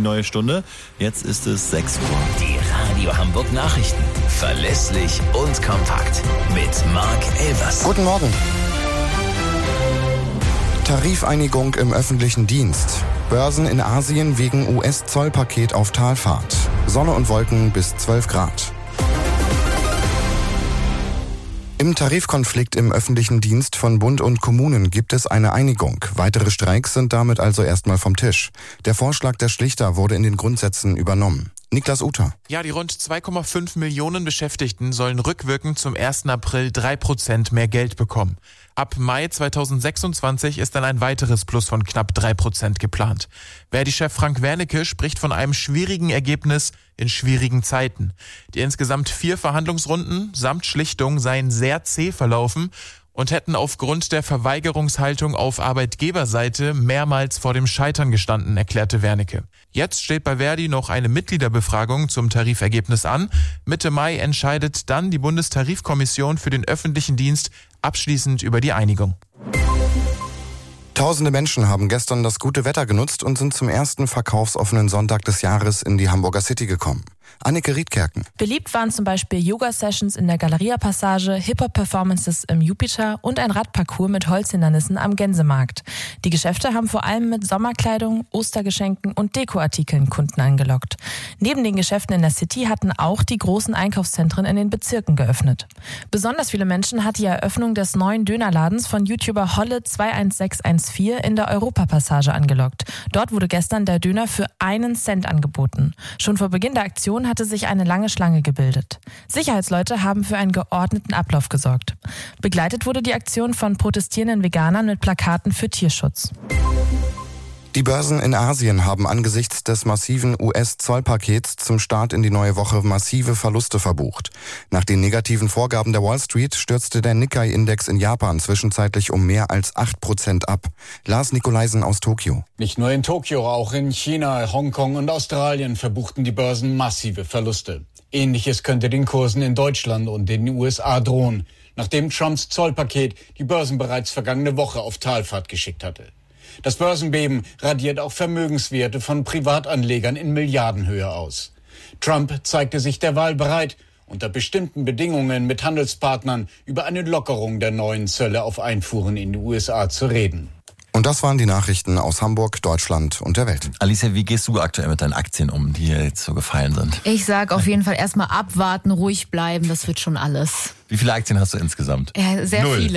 neue Stunde. Jetzt ist es 6 Uhr. Die Radio Hamburg Nachrichten. Verlässlich und kompakt. Mit Marc Elvers. Guten Morgen. Tarifeinigung im öffentlichen Dienst. Börsen in Asien wegen US-Zollpaket auf Talfahrt. Sonne und Wolken bis 12 Grad. Im Tarifkonflikt im öffentlichen Dienst von Bund und Kommunen gibt es eine Einigung. Weitere Streiks sind damit also erstmal vom Tisch. Der Vorschlag der Schlichter wurde in den Grundsätzen übernommen. Niklas Uter. Ja, die rund 2,5 Millionen Beschäftigten sollen rückwirkend zum 1. April 3% mehr Geld bekommen. Ab Mai 2026 ist dann ein weiteres Plus von knapp 3% geplant. Verdi-Chef Frank Wernicke spricht von einem schwierigen Ergebnis in schwierigen Zeiten. Die insgesamt 4 Verhandlungsrunden samt Schlichtung seien sehr zäh verlaufen und hätten aufgrund der Verweigerungshaltung auf Arbeitgeberseite mehrmals vor dem Scheitern gestanden, erklärte Wernicke. Jetzt steht bei Verdi noch eine Mitgliederbefragung zum Tarifergebnis an. Mitte Mai entscheidet dann die Bundestarifkommission für den öffentlichen Dienst abschließend über die Einigung. Tausende Menschen haben gestern das gute Wetter genutzt und sind zum ersten verkaufsoffenen Sonntag des Jahres in die Hamburger City gekommen. Annike Riedkerken. Beliebt waren zum Beispiel Yoga-Sessions in der Galeria-Passage, Hip-Hop-Performances im Jupiter und ein Radparcours mit Holzhindernissen am Gänsemarkt. Die Geschäfte haben vor allem mit Sommerkleidung, Ostergeschenken und Dekoartikeln Kunden angelockt. Neben den Geschäften in der City hatten auch die großen Einkaufszentren in den Bezirken geöffnet. Besonders viele Menschen hat die Eröffnung des neuen Dönerladens von YouTuber Holle 21614 in der Europapassage angelockt. Dort wurde gestern der Döner für 1 Cent angeboten. Schon vor Beginn der Aktion hatte sich eine lange Schlange gebildet. Sicherheitsleute haben für einen geordneten Ablauf gesorgt. Begleitet wurde die Aktion von protestierenden Veganern mit Plakaten für Tierschutz. Die Börsen in Asien haben angesichts des massiven US-Zollpakets zum Start in die neue Woche massive Verluste verbucht. Nach den negativen Vorgaben der Wall Street stürzte der Nikkei-Index in Japan zwischenzeitlich um mehr als 8% ab. Lars Nikolaisen aus Tokio. Nicht nur in Tokio, auch in China, Hongkong und Australien verbuchten die Börsen massive Verluste. Ähnliches könnte den Kursen in Deutschland und den USA drohen, nachdem Trumps Zollpaket die Börsen bereits vergangene Woche auf Talfahrt geschickt hatte. Das Börsenbeben radiert auch Vermögenswerte von Privatanlegern in Milliardenhöhe aus. Trump zeigte sich derweil bereit, unter bestimmten Bedingungen mit Handelspartnern über eine Lockerung der neuen Zölle auf Einfuhren in die USA zu reden. Und das waren die Nachrichten aus Hamburg, Deutschland und der Welt. Alicia, wie gehst du aktuell mit deinen Aktien um, die hier jetzt so gefallen sind? Ich sag auf jeden Fall erstmal abwarten, ruhig bleiben, das wird schon alles. Wie viele Aktien hast du insgesamt? Ja, sehr 0. viele.